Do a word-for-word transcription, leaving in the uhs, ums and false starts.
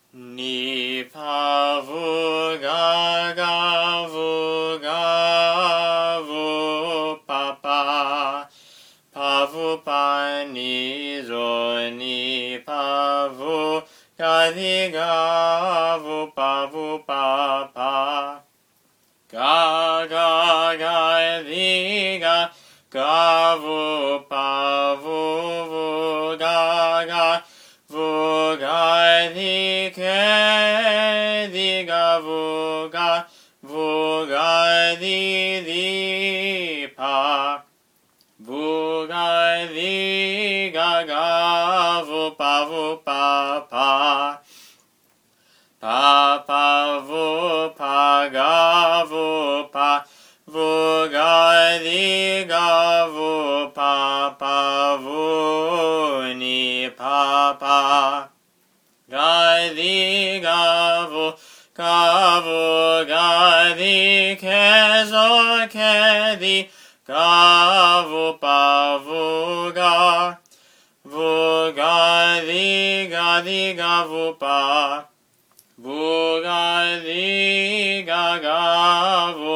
Ni pa vu ga ga vu ga vu pa pa pa vu pa ni zo ni pa vu ga di ga vu pa vu pa pa ga ga ga di ga ga vu pa vu vu ga ga vu ga di ke di ga vu ga vu ga di di pa vu ga di ga ga vu pa vu pa pa pa pa vu pa ga vu pa vu ga di ga vu pa pa vu ni pa pa ga di ga vu ga vu ga di ke zo ke di ga vu pa vu ga vu ga di ga di ga vu pa vu ga di ga ga vu